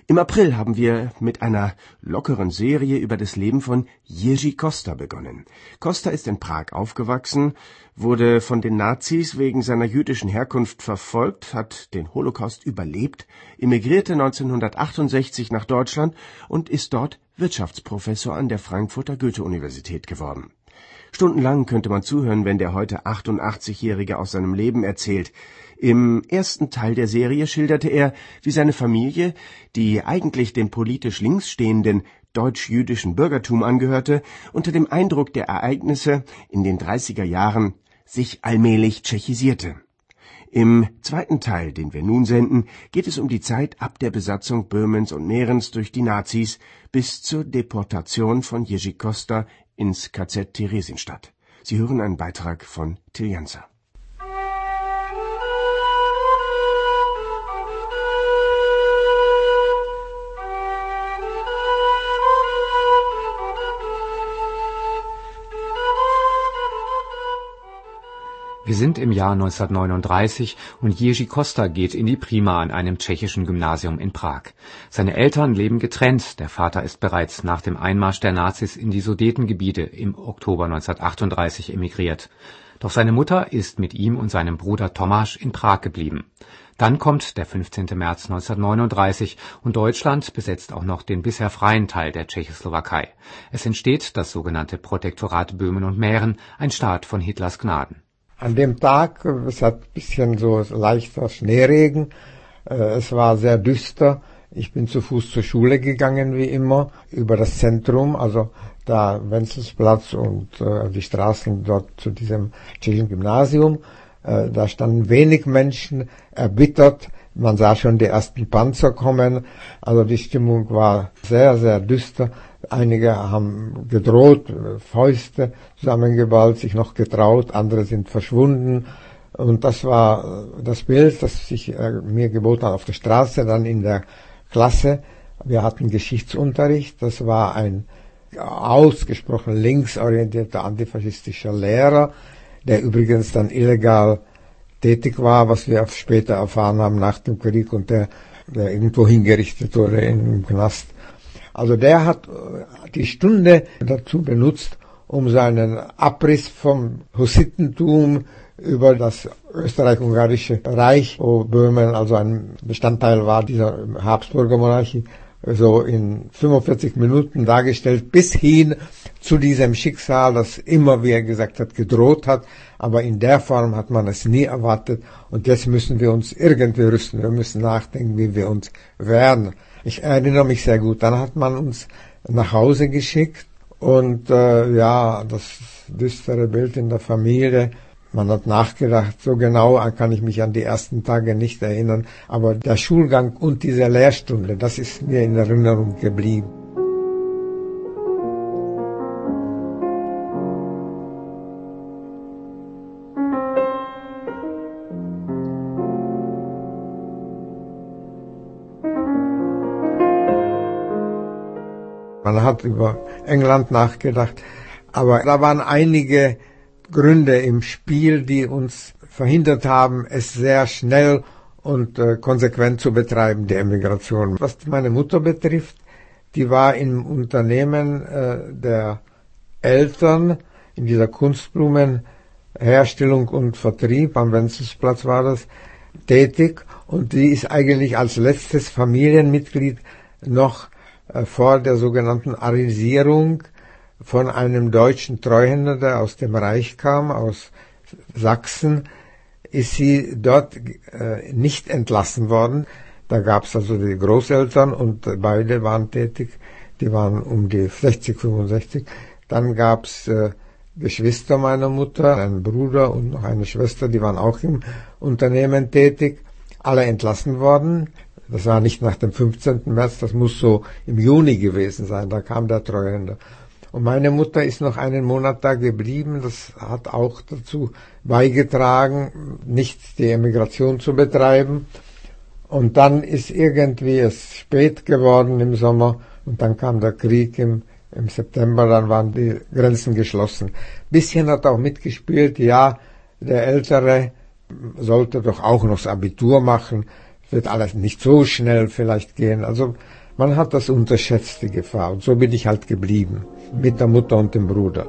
Im April haben wir mit einer lockeren Serie über das Leben von Jerzy Costa begonnen. Costa ist in Prag aufgewachsen, wurde von den Nazis wegen seiner jüdischen Herkunft verfolgt, hat den Holocaust überlebt, emigrierte 1968 nach Deutschland und ist dort Wirtschaftsprofessor an der Frankfurter Goethe-Universität geworden. Stundenlang könnte man zuhören, wenn der heute 88-Jährige aus seinem Leben erzählt. Im ersten Teil der Serie schilderte er, wie seine Familie, die eigentlich dem politisch links stehenden deutsch-jüdischen Bürgertum angehörte, unter dem Eindruck der Ereignisse in den 30er Jahren sich allmählich tschechisierte. Im zweiten Teil, den wir nun senden, geht es um die Zeit ab der Besatzung Böhmens und Mährens durch die Nazis bis zur Deportation von Jerzy Costa ins KZ Theresienstadt. Sie hören einen Beitrag von Till Janzer. Wir sind im Jahr 1939 und Jerzy Costa geht in die Prima an einem tschechischen Gymnasium in Prag. Seine Eltern leben getrennt. Der Vater ist bereits nach dem Einmarsch der Nazis in die Sudetengebiete im Oktober 1938 emigriert. Doch seine Mutter ist mit ihm und seinem Bruder Tomáš in Prag geblieben. Dann kommt der 15. März 1939 und Deutschland besetzt auch noch den bisher freien Teil der Tschechoslowakei. Es entsteht das sogenannte Protektorat Böhmen und Mähren, ein Staat von Hitlers Gnaden. An dem Tag, es hat ein bisschen so leichter Schneeregen, es war sehr düster. Ich bin zu Fuß zur Schule gegangen, wie immer, über das Zentrum, also da Wenzelsplatz und die Straßen dort zu diesem tschechischen Gymnasium. Da standen wenig Menschen, erbittert. Man sah schon die ersten Panzer kommen, also die Stimmung war sehr, sehr düster. Einige haben gedroht, Fäuste zusammengeballt, sich noch getraut, andere sind verschwunden. Und das war das Bild, das sich mir geboten hat auf der Straße, dann in der Klasse. Wir hatten Geschichtsunterricht, das war ein ausgesprochen linksorientierter antifaschistischer Lehrer, der übrigens dann illegal tätig war, was wir später erfahren haben nach dem Krieg und der irgendwo hingerichtet wurde im Knast. Also der hat die Stunde dazu benutzt, um seinen Abriss vom Hussitentum über das österreich-ungarische Reich, wo Böhmen also ein Bestandteil war dieser Habsburger Monarchie, so in 45 Minuten dargestellt, bis hin zu diesem Schicksal, das immer, wie er gesagt hat, gedroht hat, aber in der Form hat man es nie erwartet und jetzt müssen wir uns irgendwie rüsten, wir müssen nachdenken, wie wir uns wehren. Ich erinnere mich sehr gut, dann hat man uns nach Hause geschickt und das düstere Bild in der Familie, man hat nachgedacht, so genau kann ich mich an die ersten Tage nicht erinnern, aber der Schulgang und diese Lehrstunde, das ist mir in Erinnerung geblieben. Man hat über England nachgedacht, aber da waren einige Gründe im Spiel, die uns verhindert haben, es sehr schnell und konsequent zu betreiben, die Emigration. Was meine Mutter betrifft, die war im Unternehmen der Eltern, in dieser Kunstblumenherstellung und Vertrieb, am Wenzelsplatz war das, tätig und die ist eigentlich als letztes Familienmitglied noch vor der sogenannten Arisierung von einem deutschen Treuhänder, der aus dem Reich kam, aus Sachsen, ist sie dort nicht entlassen worden. Da gab es also die Großeltern und beide waren tätig, die waren um die 60, 65. Dann gab es Geschwister meiner Mutter, einen Bruder und noch eine Schwester, die waren auch im Unternehmen tätig, alle entlassen worden. Das war nicht nach dem 15. März, das muss so im Juni gewesen sein, da kam der Treuhänder. Und meine Mutter ist noch einen Monat da geblieben, das hat auch dazu beigetragen, nicht die Emigration zu betreiben. Und dann ist irgendwie es spät geworden im Sommer und dann kam der Krieg im September, dann waren die Grenzen geschlossen. Bisschen hat auch mitgespielt, ja, der Ältere sollte doch auch noch das Abitur machen. wird alles nicht so schnell vielleicht gehen. Also man hat das unterschätzt, die Gefahr. Und so bin ich halt geblieben, mit der Mutter und dem Bruder.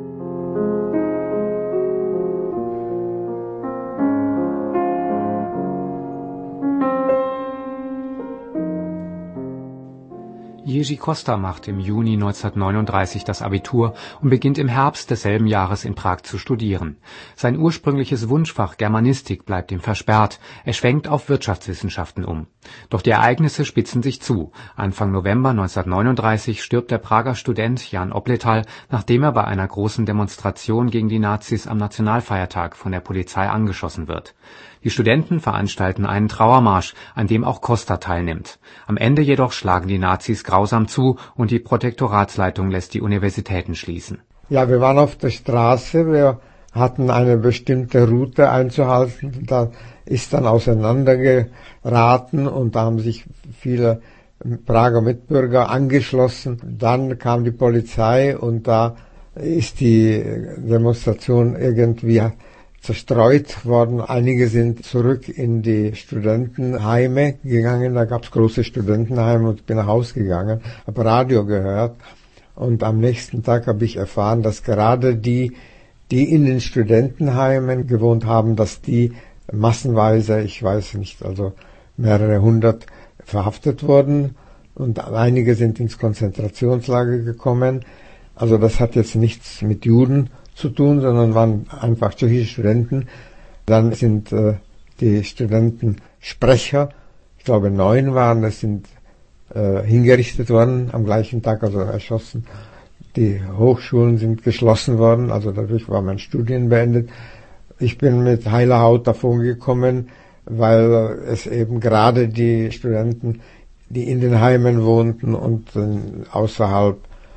Jerzy Costa macht im Juni 1939 das Abitur und beginnt im Herbst desselben Jahres in Prag zu studieren. Sein ursprüngliches Wunschfach Germanistik bleibt ihm versperrt. Er schwenkt auf Wirtschaftswissenschaften um. Doch die Ereignisse spitzen sich zu. Anfang November 1939 stirbt der Prager Student Jan Opletal, nachdem er bei einer großen Demonstration gegen die Nazis am Nationalfeiertag von der Polizei angeschossen wird. Die Studenten veranstalten einen Trauermarsch, an dem auch Costa teilnimmt. Am Ende jedoch schlagen die Nazis grausam zu und die Protektoratsleitung lässt die Universitäten schließen. Ja, wir waren auf der Straße, wir hatten eine bestimmte Route einzuhalten. Da ist dann auseinandergeraten und da haben sich viele Prager Mitbürger angeschlossen. Dann kam die Polizei und da ist die Demonstration irgendwie zerstreut worden. Einige sind zurück in die Studentenheime gegangen. Da gab es große Studentenheime und ich bin nach Hause gegangen, habe Radio gehört und am nächsten Tag habe ich erfahren, dass gerade die in den Studentenheimen gewohnt haben, dass die massenweise, ich weiß nicht, also mehrere hundert verhaftet wurden und einige sind ins Konzentrationslager gekommen. Also das hat jetzt nichts mit Juden zu tun, sondern waren einfach tschechische Studenten. Dann sind die Studentensprecher, ich glaube 9 waren es, sind hingerichtet worden am gleichen Tag, also erschossen. Die Hochschulen sind geschlossen worden, also dadurch war mein Studium beendet. Ich bin mit heiler Haut davon gekommen, weil es eben gerade die Studenten, die in den Heimen wohnten und außerhalb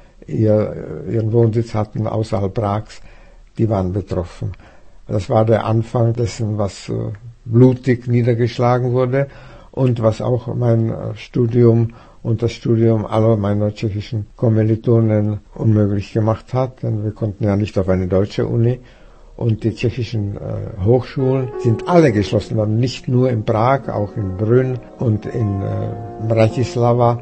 ihren Wohnsitz hatten, außerhalb Prags, die waren betroffen. Das war der Anfang dessen, was blutig niedergeschlagen wurde und was auch mein Studium und das Studium aller meiner tschechischen Kommilitonen unmöglich gemacht hat, denn wir konnten ja nicht auf eine deutsche Uni. Und die tschechischen Hochschulen sind alle geschlossen worden, nicht nur in Prag, auch in Brünn und in Bratislava.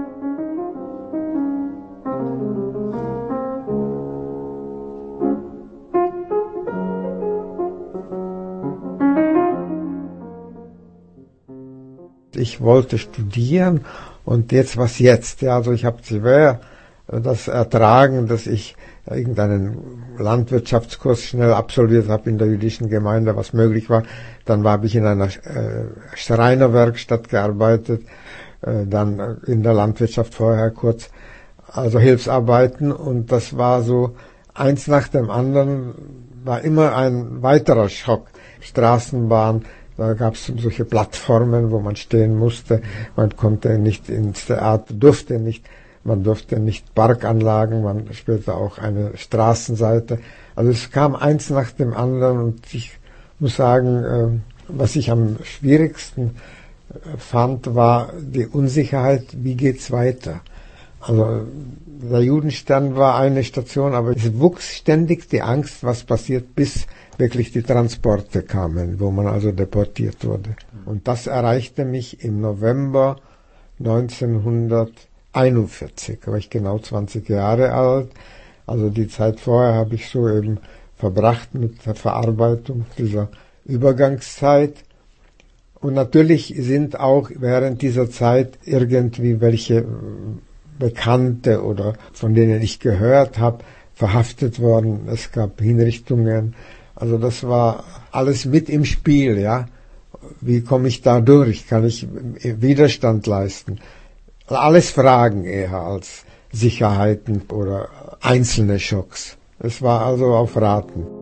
Ich wollte studieren und jetzt was jetzt? Ja, also ich habe schwer das ertragen, dass ich irgendeinen Landwirtschaftskurs schnell absolviert habe in der jüdischen Gemeinde, was möglich war. Dann habe ich in einer Schreinerwerkstatt gearbeitet, dann in der Landwirtschaft vorher kurz, also Hilfsarbeiten und das war so eins nach dem anderen, war immer ein weiterer Schock. Straßenbahn, da gab es solche Plattformen, wo man stehen musste. Man konnte nicht ins Theater, man durfte nicht Parkanlagen, man später auch eine Straßenseite. Also es kam eins nach dem anderen und ich muss sagen, was ich am schwierigsten fand, war die Unsicherheit, wie geht's weiter. Also der Judenstern war eine Station, aber es wuchs ständig die Angst, was passiert, bis wirklich die Transporte kamen, wo man also deportiert wurde. Und das erreichte mich im November 1941, da war ich genau 20 Jahre alt. Also die Zeit vorher habe ich so eben verbracht mit der Verarbeitung dieser Übergangszeit. Und natürlich sind auch während dieser Zeit irgendwie welche Bekannte oder von denen ich gehört habe, verhaftet worden. Es gab Hinrichtungen. Also das war alles mit im Spiel, ja. Wie komme ich da durch? Kann ich Widerstand leisten? Alles Fragen eher als Sicherheiten oder einzelne Schocks. Es war also auf Raten.